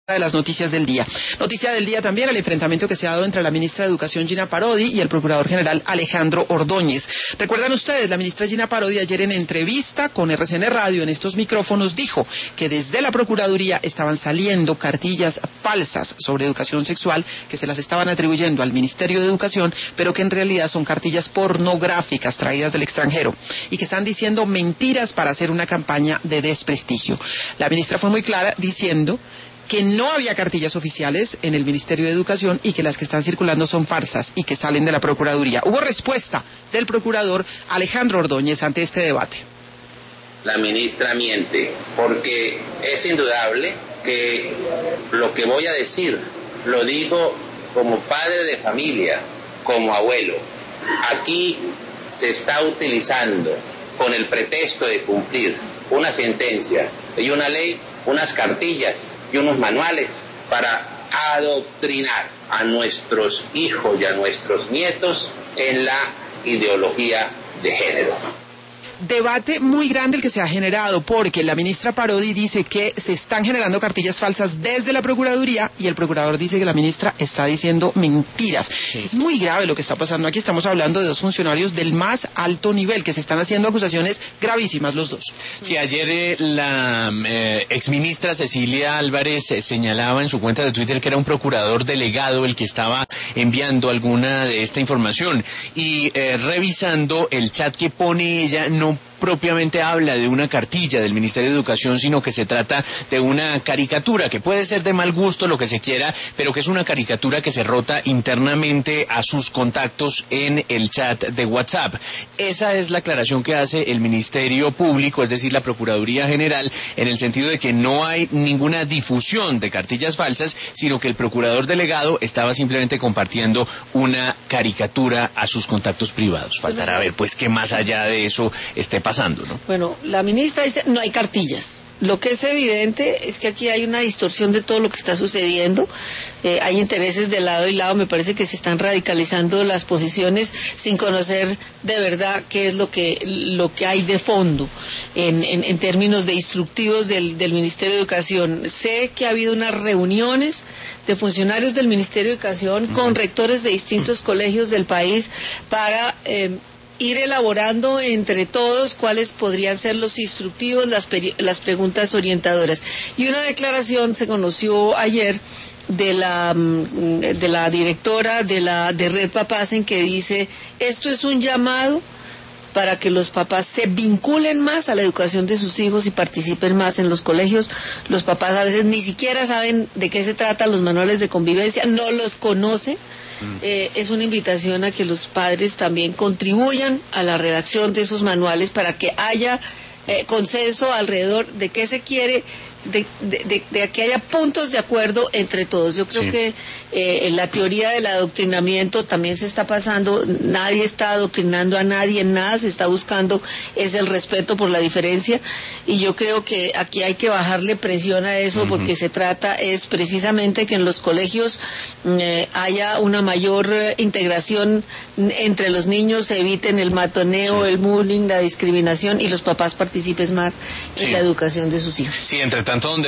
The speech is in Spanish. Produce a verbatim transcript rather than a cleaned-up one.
de las noticias del día. Noticia del día también el enfrentamiento que se ha dado entre la ministra de Educación Gina Parodi y el procurador general Alejandro Ordóñez. Recuerdan ustedes, la ministra Gina Parodi ayer en entrevista con R C N Radio en estos micrófonos dijo que desde la Procuraduría estaban saliendo cartillas falsas sobre educación sexual que se las estaban atribuyendo al Ministerio de Educación, pero que en realidad son cartillas pornográficas traídas del extranjero y que están diciendo mentiras para hacer una campaña de desprestigio. La ministra fue muy clara diciendo que no había cartillas oficiales en el Ministerio de Educación y que las que están circulando son falsas y que salen de la Procuraduría. Hubo respuesta del procurador Alejandro Ordóñez ante este debate. La ministra miente, porque es indudable que lo que voy a decir lo digo como padre de familia, como abuelo. Aquí se está utilizando con el pretexto de cumplir una sentencia y una ley, unas cartillas y unos manuales para adoctrinar a nuestros hijos y a nuestros nietos en la ideología de género. Debate muy grande el que se ha generado, porque la ministra Parodi dice que se están generando cartillas falsas desde la Procuraduría y el procurador dice que la ministra está diciendo mentiras. Sí. Es muy grave lo que está pasando aquí. Estamos hablando de dos funcionarios del más alto nivel que se están haciendo acusaciones gravísimas los dos. Sí, ayer eh, la eh, exministra Cecilia Álvarez eh, señalaba en su cuenta de Twitter que era un procurador delegado el que estaba enviando alguna de esta información y eh, revisando el chat que pone ella, no propiamente habla de una cartilla del Ministerio de Educación, sino que se trata de una caricatura, que puede ser de mal gusto, lo que se quiera, pero que es una caricatura que se rota internamente a sus contactos en el chat de WhatsApp. Esa es la aclaración que hace el Ministerio Público, es decir, la Procuraduría General, en el sentido de que no hay ninguna difusión de cartillas falsas, sino que el procurador delegado estaba simplemente compartiendo una caricatura a sus contactos privados. Faltará ver, pues, que más allá de eso esté pasando, ¿no? Bueno, la ministra dice no hay cartillas. Lo que es evidente es que aquí hay una distorsión de todo lo que está sucediendo. Eh, hay intereses de lado y lado. Me parece que se están radicalizando las posiciones sin conocer de verdad qué es lo que lo que hay de fondo en, en, en términos de instructivos del, del Ministerio de Educación. Sé que ha habido unas reuniones de funcionarios del Ministerio de Educación uh-huh. con rectores de distintos colegios del país para eh, ir elaborando entre todos cuáles podrían ser los instructivos, las, las preguntas orientadoras. Y una declaración se conoció ayer de la de la directora de la de Red Papás en que dice, esto es un llamado para que los papás se vinculen más a la educación de sus hijos y participen más en los colegios. Los papás a veces ni siquiera saben de qué se tratan los manuales de convivencia, no los conocen. Mm. Eh, es una invitación a que los padres también contribuyan a la redacción de esos manuales para que haya eh, consenso alrededor de qué se quiere, de, de, de, de que haya puntos de acuerdo entre todos. Yo creo sí. que eh, en la teoría del adoctrinamiento también se está pasando, nadie está adoctrinando a nadie en nada, se está buscando es el respeto por la diferencia, y yo creo que aquí hay que bajarle presión a eso, uh-huh. porque se trata es precisamente que en los colegios eh, haya una mayor eh, integración entre los niños, se eviten el matoneo, sí. el bullying, la discriminación, y los papás participen más en sí. la educación de sus hijos. Sí, entre tanto, donde